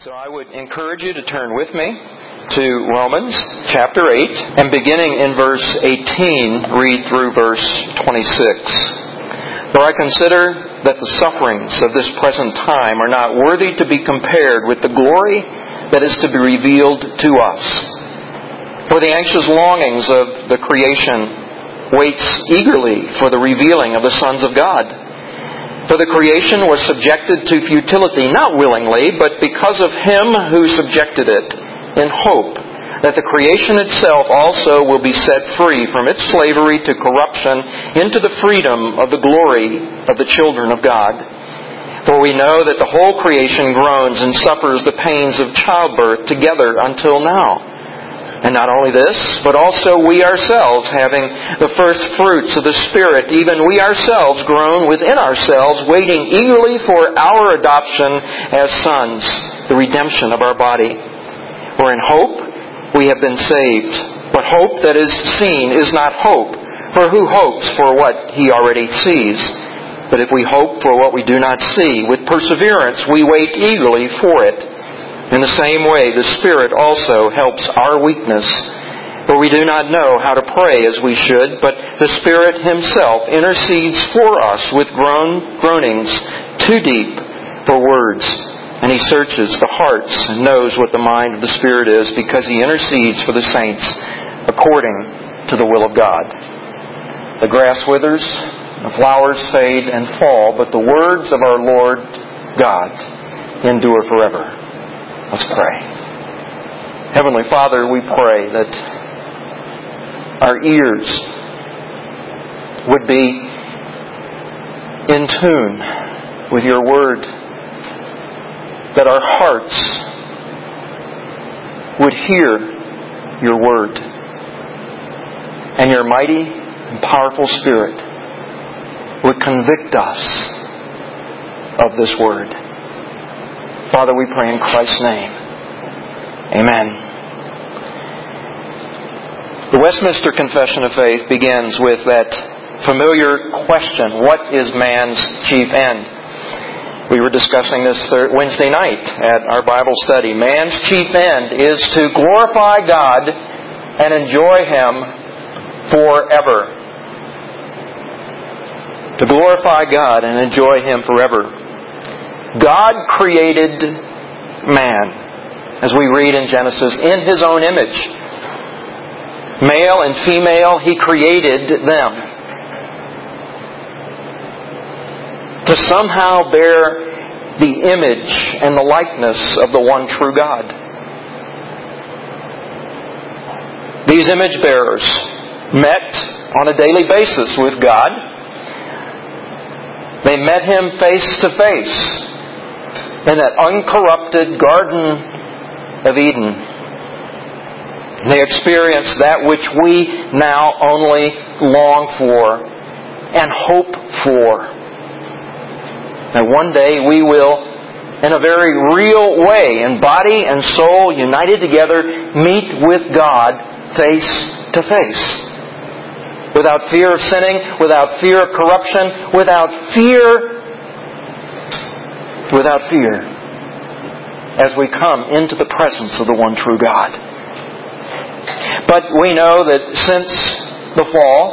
So I would encourage you to turn with me to Romans chapter 8, and beginning in verse 18, read through verse 26. For I consider that the sufferings of this present time are not worthy to be compared with the glory that is to be revealed to us. For the anxious longings of the creation waits eagerly for the revealing of the sons of God. For the creation was subjected to futility, not willingly, but because of Him who subjected it, in hope that the creation itself also will be set free from its slavery to corruption into the freedom of the glory of the children of God. For we know that the whole creation groans and suffers the pains of childbirth together until now. And not only this, but also we ourselves, having the first fruits of the Spirit, even we ourselves groan within ourselves, waiting eagerly for our adoption as sons, the redemption of our body. For in hope we have been saved. But hope that is seen is not hope. For who hopes for what he already sees? But if we hope for what we do not see, with perseverance we wait eagerly for it. In the same way, the Spirit also helps our weakness. For we do not know how to pray as we should, but the Spirit Himself intercedes for us with groanings too deep for words. And He searches the hearts and knows what the mind of the Spirit is, because He intercedes for the saints according to the will of God. The grass withers, the flowers fade and fall, but the words of our Lord God endure forever. Let's pray. Heavenly Father, we pray that our ears would be in tune with Your Word, that our hearts would hear Your Word, and Your mighty and powerful Spirit would convict us of this Word. Father, we pray in Christ's name. Amen. The Westminster Confession of Faith begins with that familiar question, what is man's chief end? We were discussing this Wednesday night at our Bible study. Man's chief end is to glorify God and enjoy Him forever. To glorify God and enjoy Him forever. God created man, as we read in Genesis, in His own image. Male and female, He created them to somehow bear the image and the likeness of the one true God. These image bearers met on a daily basis with God. They met Him face to face in that uncorrupted Garden of Eden. They experienced that which we now only long for and hope for. That one day we will, in a very real way, in body and soul united together, meet with God face to face. Without fear of sinning, without fear of corruption, without fear, as we come into the presence of the one true God. But we know that since the fall,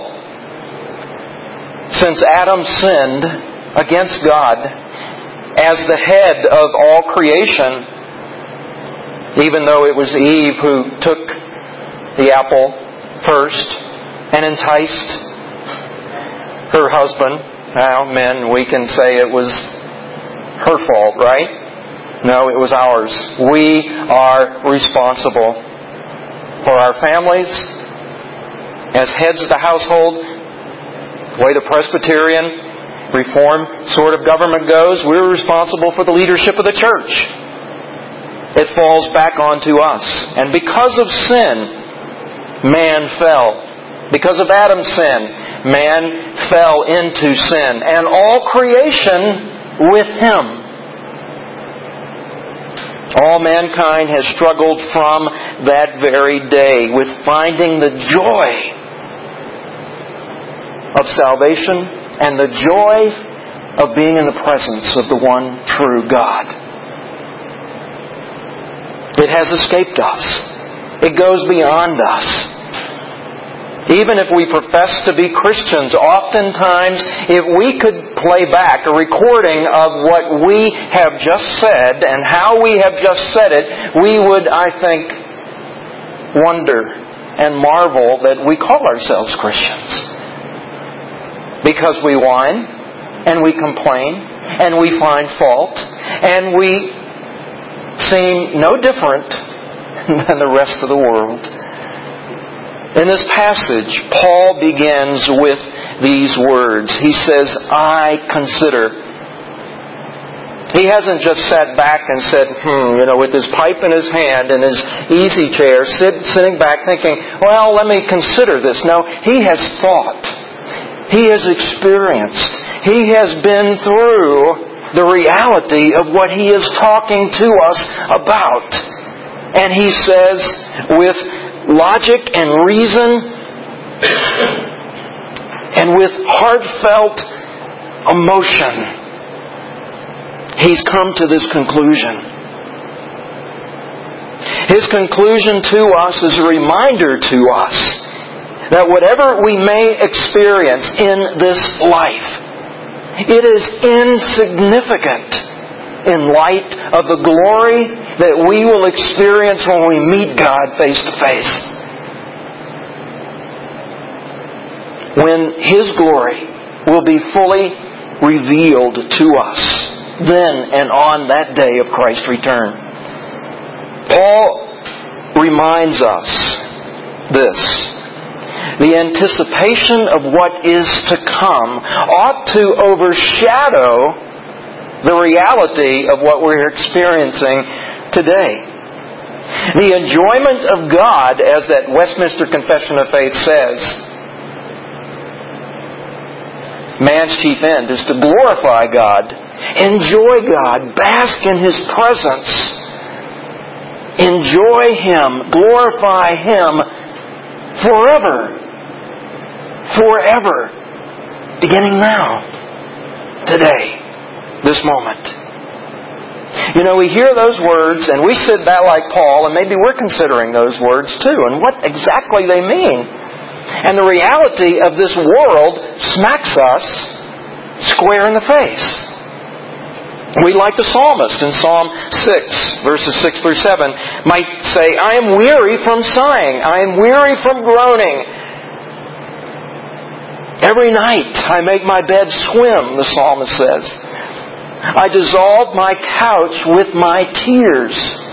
since Adam sinned against God as the head of all creation, even though it was Eve who took the apple first and enticed her husband. Now, men, we can say it was her fault, right? No, it was ours. We are responsible for our families as heads of the household. The way the Presbyterian Reformed sort of government goes, we're responsible for the leadership of the church. It falls back onto us. And because of sin, man fell. Because of Adam's sin, man fell into sin. And all creation with Him. All mankind has struggled from that very day with finding the joy of salvation and the joy of being in the presence of the one true God. It has escaped us. It goes beyond us. Even if we profess to be Christians, oftentimes if we could play back a recording of what we have just said and how we have just said it, we would, I think, wonder and marvel that we call ourselves Christians. Because we whine, and we complain, and we find fault, and we seem no different than the rest of the world. In this passage, Paul begins with these words. He says, I consider. He hasn't just sat back and said, with his pipe in his hand and his easy chair, sitting back thinking, well, let me consider this. No, he has thought. He has experienced. He has been through the reality of what he is talking to us about. And he says, with logic and reason, and with heartfelt emotion, he's come to this conclusion. His conclusion to us is a reminder to us that whatever we may experience in this life, it is insignificant in light of the glory that we will experience when we meet God face to face. When His glory will be fully revealed to us then and on that day of Christ's return. Paul reminds us this. The anticipation of what is to come ought to overshadow the reality of what we're experiencing today. The enjoyment of God, as that Westminster Confession of Faith says, man's chief end is to glorify God, enjoy God, bask in His presence, enjoy Him, glorify Him forever. Forever. Beginning now. Today. This moment. We hear those words and we sit back like Paul, and maybe we're considering those words too, and what exactly they mean. And the reality of this world smacks us square in the face. We, like the psalmist in Psalm 6, verses 6 through 7, might say, I am weary from sighing, I am weary from groaning. Every night I make my bed swim, the psalmist says. I dissolve my couch with my tears.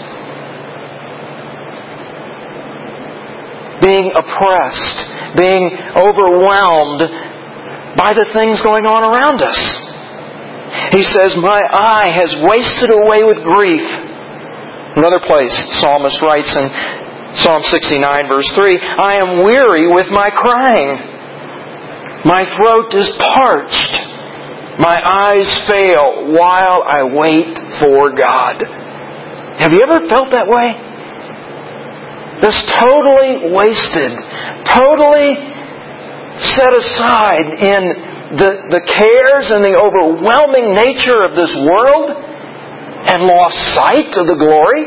Being oppressed, being overwhelmed by the things going on around us. He says, my eye has wasted away with grief. Another place, the psalmist writes in Psalm 69, verse 3, I am weary with my crying. My throat is parched. My eyes fail while I wait for God. Have you ever felt that way? Just totally wasted. Totally set aside in the cares and the overwhelming nature of this world and lost sight of the glory,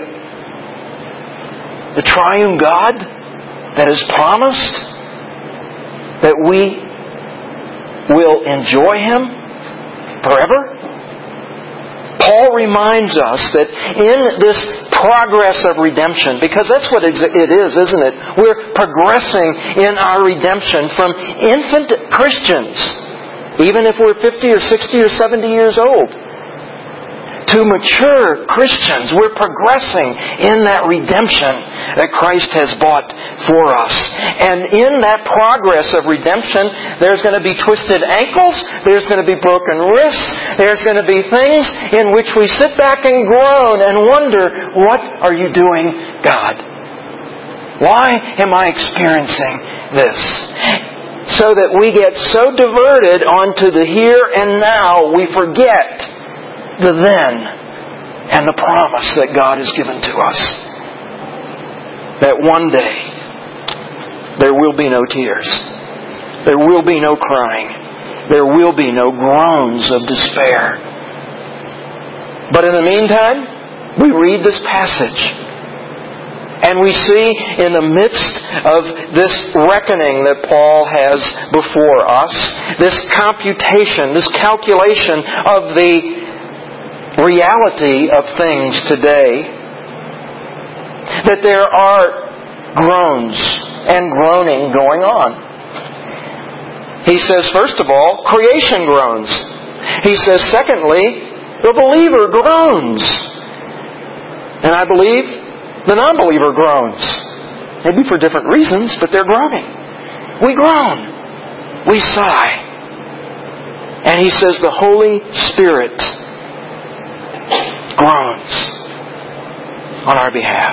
the triune God that is promised, that we will enjoy Him forever. Paul reminds us that in this progress of redemption, because that's what it is, isn't it? We're progressing in our redemption from infant Christians, even if we're 50 or 60 or 70 years old, to mature Christians. We're progressing in that redemption that Christ has bought for us. And in that progress of redemption, there's going to be twisted ankles, there's going to be broken wrists, there's going to be things in which we sit back and groan and wonder, what are you doing, God? Why am I experiencing this? So that we get so diverted onto the here and now, we forget the then and the promise that God has given to us. That one day there will be no tears. There will be no crying. There will be no groans of despair. But in the meantime, we read this passage And we see in the midst of this reckoning that Paul has before us, this computation, this calculation of the reality of things today, that there are groans and groaning going on. He says, first of all, creation groans. He says, secondly, the believer groans. And I believe the non-believer groans. Maybe for different reasons, but they're groaning. We groan. We sigh. And he says the Holy Spirit groans on our behalf.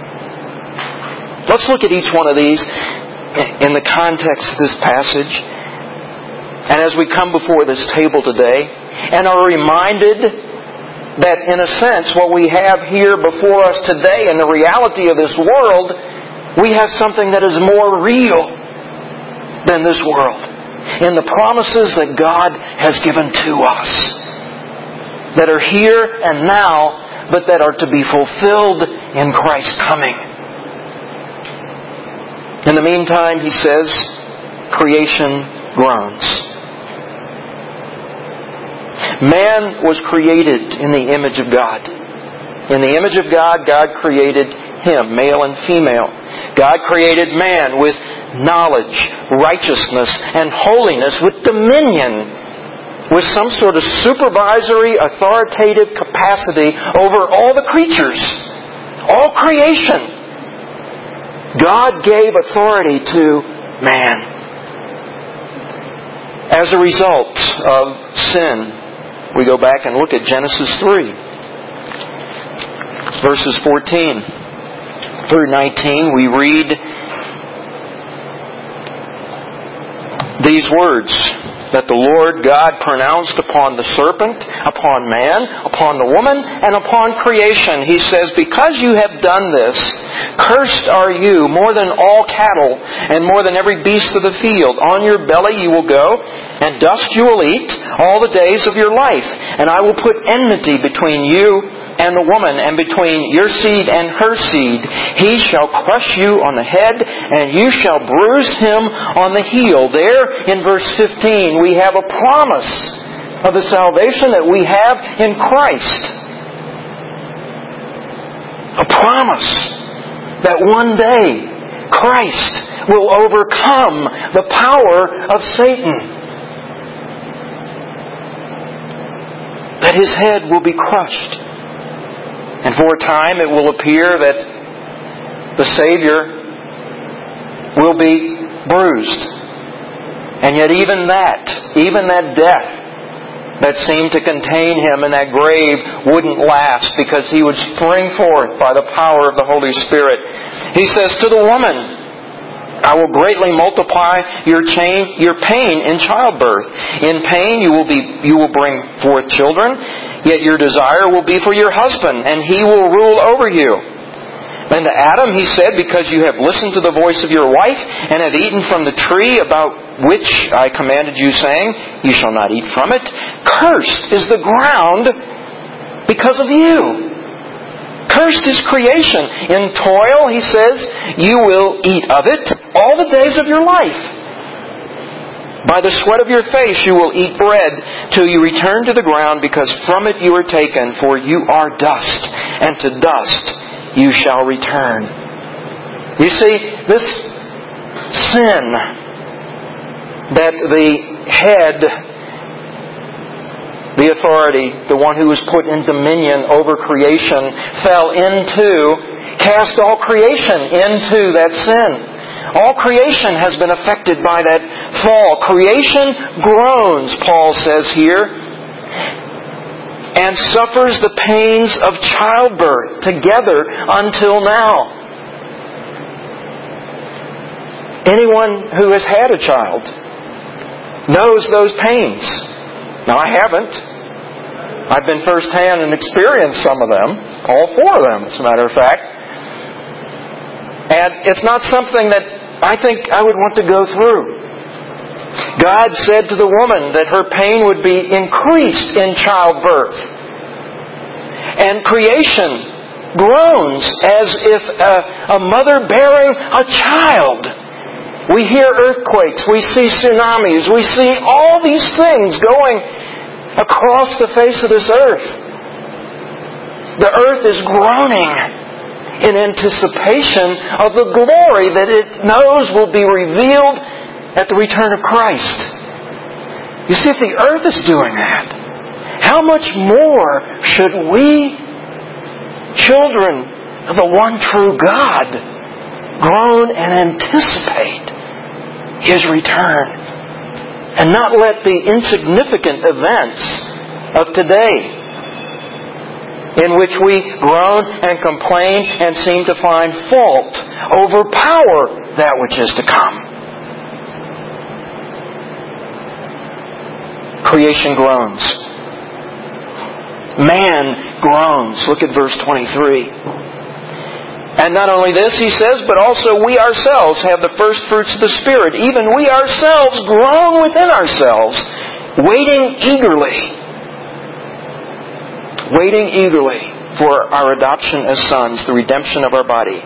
Let's look at each one of these in the context of this passage. And as we come before this table today and are reminded that in a sense what we have here before us today in the reality of this world, we have something that is more real than this world. In the promises that God has given to us. That are here and now, but that are to be fulfilled in Christ's coming. In the meantime, he says, creation groans. Man was created in the image of God. In the image of God, God created him, male and female. God created man with knowledge, righteousness, and holiness, with dominion, with some sort of supervisory, authoritative capacity over all the creatures, all creation. God gave authority to man. As a result of sin, we go back and look at Genesis 3, verses 14 through 19. We read these words that the Lord God pronounced upon the serpent, upon man, upon the woman, and upon creation. He says, because you have done this, cursed are you more than all cattle and more than every beast of the field. On your belly you will go, and dust you will eat all the days of your life. And I will put enmity between you and the woman, and between your seed and her seed. He shall crush you on the head, and you shall bruise him on the heel. There in verse 15 we have a promise of the salvation that we have in Christ. A promise that one day Christ will overcome the power of Satan. That his head will be crushed. And for a time it will appear that the Savior will be bruised. And yet even that death that seemed to contain him in that grave wouldn't last, because he would spring forth by the power of the Holy Spirit. He says to the woman, I will greatly multiply your pain in childbirth. In pain you will bring forth children, yet your desire will be for your husband, and he will rule over you. And to Adam he said, because you have listened to the voice of your wife, and have eaten from the tree about which I commanded you, saying, you shall not eat from it. Cursed is the ground because of you. Cursed is creation. In toil, he says, you will eat of it all the days of your life. By the sweat of your face you will eat bread till you return to the ground, because from it you are taken, for you are dust, and to dust you shall return. You see, this sin that the head, the authority, the one who was put in dominion over creation, fell into, cast all creation into that sin. All creation has been affected by that fall. Creation groans, Paul says here, and suffers the pains of childbirth together until now. Anyone who has had a child knows those pains. Now, I haven't. I've been firsthand and experienced some of them. All four of them, as a matter of fact. And it's not something that I think I would want to go through. God said to the woman that her pain would be increased in childbirth. And creation groans as if a mother bearing a child. We hear earthquakes, we see tsunamis, we see all these things going across the face of this earth. The earth is groaning in anticipation of the glory that it knows will be revealed at the return of Christ. You see, if the earth is doing that, how much more should we, children of the one true God, groan and anticipate His return, and not let the insignificant events of today, in which we groan and complain and seem to find fault, overpower that which is to come. Creation groans. Man groans. Look at verse 23. And not only this, he says, but also we ourselves have the first fruits of the Spirit. Even we ourselves groan within ourselves, waiting eagerly for our adoption as sons, the redemption of our body.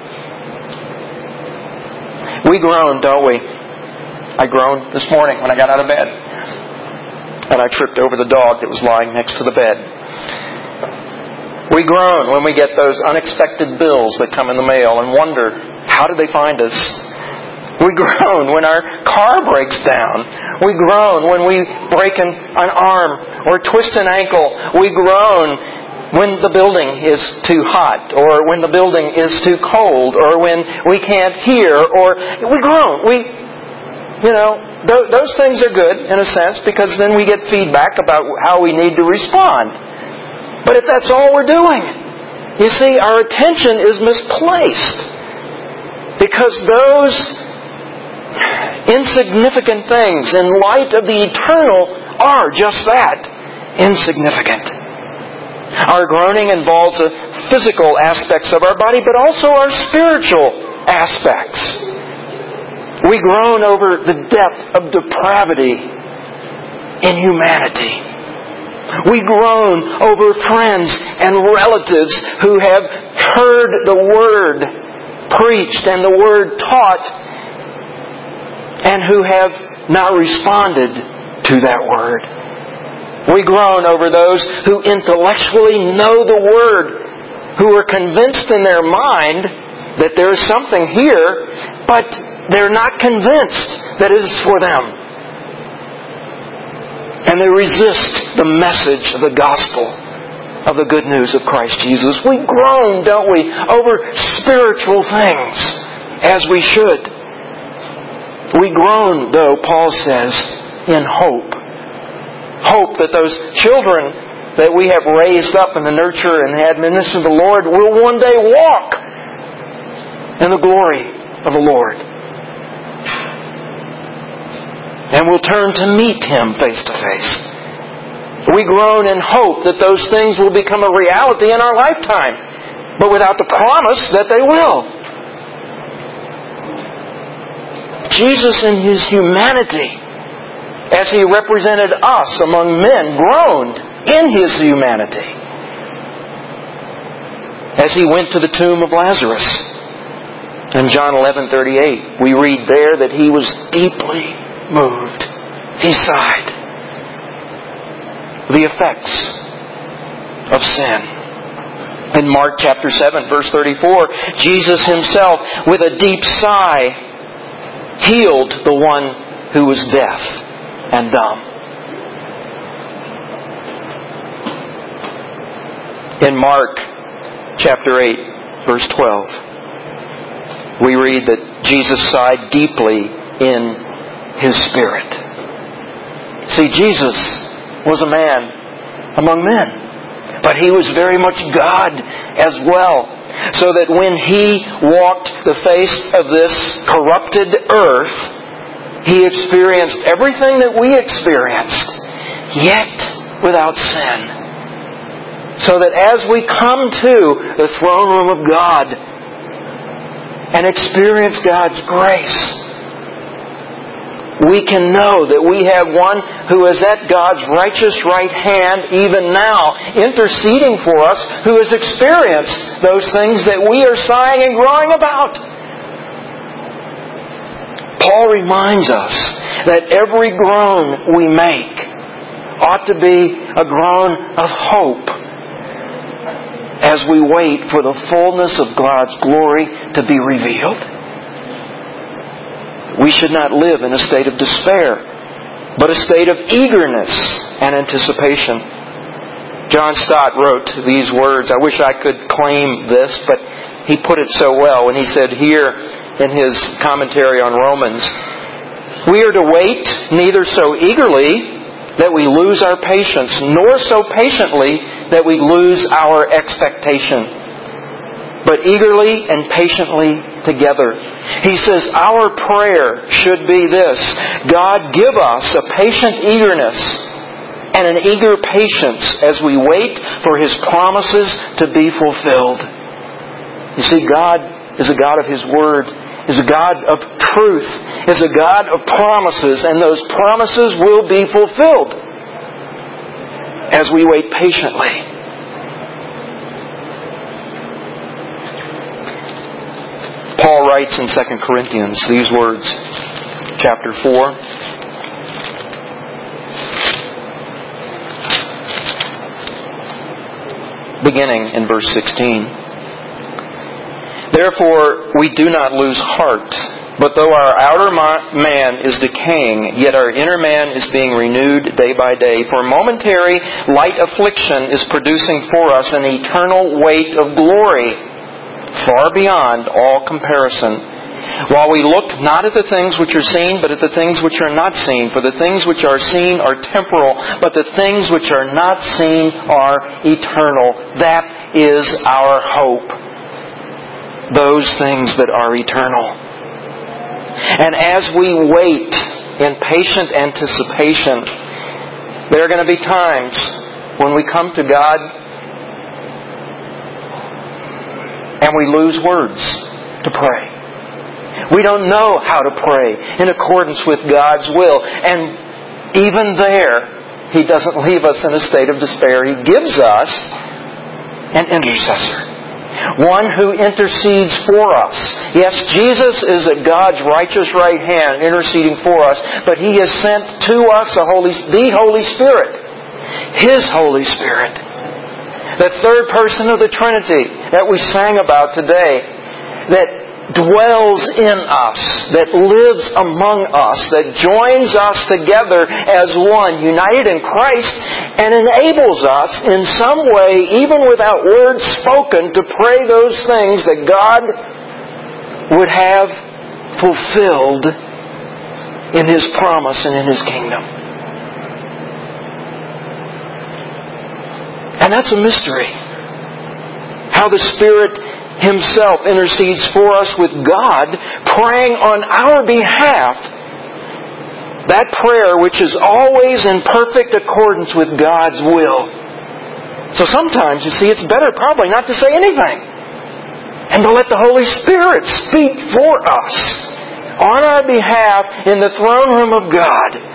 We groan, don't we? I groaned this morning when I got out of bed. And I tripped over the dog that was lying next to the bed. We groan when we get those unexpected bills that come in the mail and wonder, how did they find us? We groan when our car breaks down. We groan when we break an arm or twist an ankle. We groan when the building is too hot, or when the building is too cold, or when we can't hear, or we groan. Those things are good in a sense, because then we get feedback about how we need to respond. But if that's all we're doing, you see, our attention is misplaced. Because those insignificant things in light of the eternal are just that, insignificant. Our groaning involves the physical aspects of our body, but also our spiritual aspects. We groan over the depth of depravity in humanity. We groan over friends and relatives who have heard the Word preached and the Word taught, and who have not responded to that Word. We groan over those who intellectually know the Word, who are convinced in their mind that there is something here, but they're not convinced that it is for them. And they resist the message of the gospel of the good news of Christ Jesus. We groan, don't we, over spiritual things, as we should. We groan, though, Paul says, in hope. Hope that those children that we have raised up in the nurture and admonition of the Lord will one day walk in the glory of the Lord. And we'll turn to meet Him face to face. We groan in hope that those things will become a reality in our lifetime, but without the promise that they will. Jesus in His humanity, as He represented us among men, groaned in His humanity. As He went to the tomb of Lazarus. In John 11:38, we read there that He was deeply moved. He sighed. The effects of sin. In Mark chapter 7, verse 34, Jesus Himself, with a deep sigh, healed the one who was deaf and dumb. In Mark chapter 8, verse 12, we read that Jesus sighed deeply in His spirit. See, Jesus was a man among men, but He was very much God as well. So that when He walked the face of this corrupted earth, He experienced everything that we experienced, yet without sin. So that as we come to the throne room of God and experience God's grace, we can know that we have one who is at God's righteous right hand even now, interceding for us, who has experienced those things that we are sighing and groaning about. Paul reminds us that every groan we make ought to be a groan of hope as we wait for the fullness of God's glory to be revealed. We should not live in a state of despair, but a state of eagerness and anticipation. John Stott wrote these words. I wish I could claim this, but he put it so well when he said here in his commentary on Romans, "We are to wait neither so eagerly that we lose our patience, nor so patiently that we lose our expectation, but eagerly and patiently together." He says, our prayer should be this: God, give us a patient eagerness and an eager patience as we wait for His promises to be fulfilled. You see, God is a God of His Word, is a God of truth, is a God of promises, and those promises will be fulfilled as we wait patiently. Paul writes in 2 Corinthians these words, chapter 4. Beginning in verse 16. "Therefore we do not lose heart, but though our outer man is decaying, yet our inner man is being renewed day by day. For momentary light affliction is producing for us an eternal weight of glory, far beyond all comparison. While we look not at the things which are seen, but at the things which are not seen. For the things which are seen are temporal, but the things which are not seen are eternal." That is our hope. Those things that are eternal. And as we wait in patient anticipation, there are going to be times when we come to God and we lose words to pray. We don't know how to pray in accordance with God's will. And even there, He doesn't leave us in a state of despair. He gives us an intercessor. One who intercedes for us. Yes, Jesus is at God's righteous right hand interceding for us, but He has sent to us the Holy Spirit. His Holy Spirit. The third person of the Trinity that we sang about today, that dwells in us, that lives among us, that joins us together as one, united in Christ, and enables us in some way, even without words spoken, to pray those things that God would have fulfilled in His promise and in His kingdom. And that's a mystery. How the Spirit Himself intercedes for us with God, praying on our behalf. That prayer which is always in perfect accordance with God's will. So sometimes, you see, it's better probably not to say anything, and to let the Holy Spirit speak for us on our behalf in the throne room of God.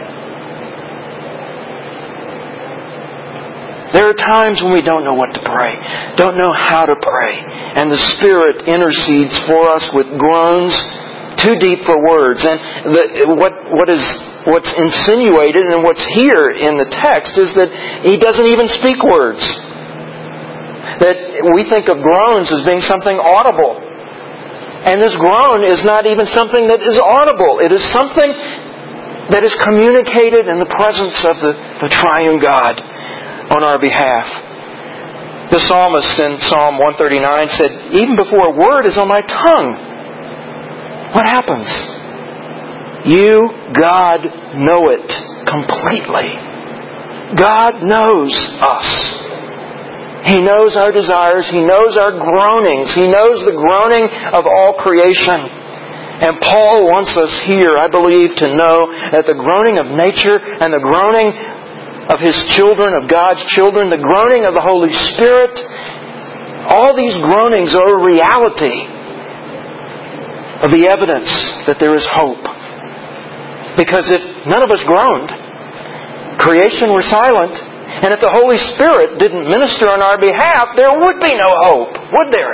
There are times when we don't know what to pray, don't know how to pray, and the Spirit intercedes for us with groans too deep for words. And what's insinuated and what's here in the text is that He doesn't even speak words. That we think of groans as being something audible. And this groan is not even something that is audible. It is something that is communicated in the presence of the triune God on our behalf. The psalmist in Psalm 139 said, "Even before a word is on my tongue, what happens? You, God, know it completely." God knows us. He knows our desires. He knows our groanings. He knows the groaning of all creation. And Paul wants us here, I believe, to know that the groaning of nature and the groaning of His children, of God's children, the groaning of the Holy Spirit, all these groanings are a reality of the evidence that there is hope. Because if none of us groaned, creation were silent, and if the Holy Spirit didn't minister on our behalf, there would be no hope, would there?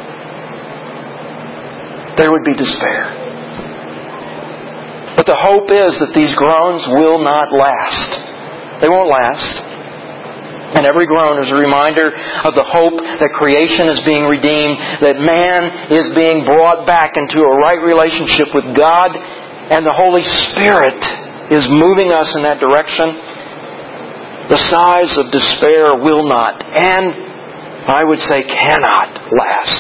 There would be despair. But the hope is that these groans will not last. They won't last. And every groan is a reminder of the hope that creation is being redeemed, that man is being brought back into a right relationship with God, and the Holy Spirit is moving us in that direction. The sighs of despair will not, and I would say cannot last.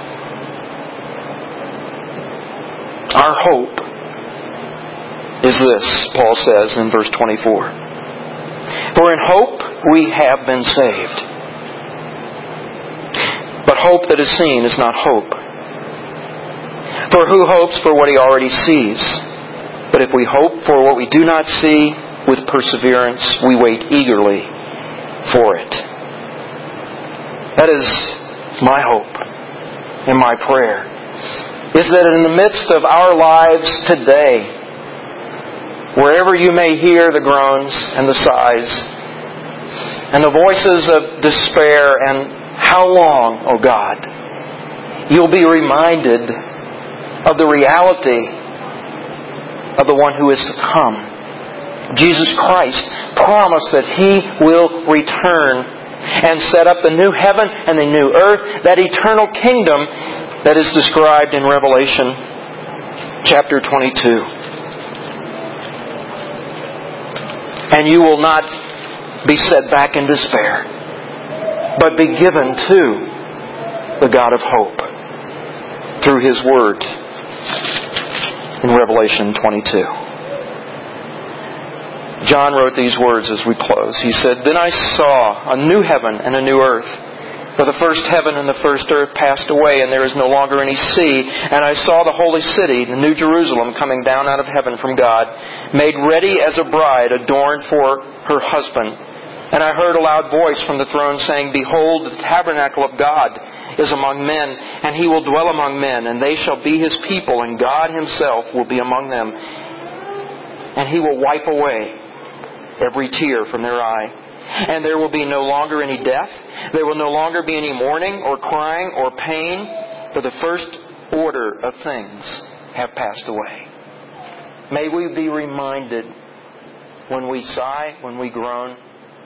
Our hope is this, Paul says in verse 24. For in hope we have been saved. But hope that is seen is not hope. For who hopes for what he already sees? But if we hope for what we do not see, with perseverance we wait eagerly for it. That is my hope and my prayer, is that in the midst of our lives today, wherever you may hear the groans and the sighs and the voices of despair and how long, O God, you'll be reminded of the reality of the one who is to come. Jesus Christ promised that He will return and set up the new heaven and the new earth, that eternal kingdom that is described in Revelation chapter 22. And you will not be set back in despair, but be given to the God of hope through His Word in Revelation 22. John wrote these words as we close. He said, Then I saw a new heaven and a new earth. For the first heaven and the first earth passed away, and there is no longer any sea. And I saw the holy city, the New Jerusalem, coming down out of heaven from God, made ready as a bride adorned for her husband. And I heard a loud voice from the throne saying, Behold, the tabernacle of God is among men, and He will dwell among men, and they shall be His people, and God Himself will be among them. And He will wipe away every tear from their eye. And there will be no longer any death. There will no longer be any mourning or crying or pain, for the first order of things have passed away. May we be reminded when we sigh, when we groan,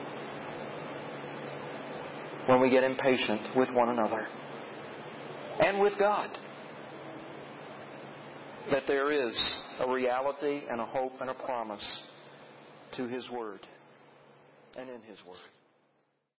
when we get impatient with one another and with God, that there is a reality and a hope and a promise to His Word and in His Word.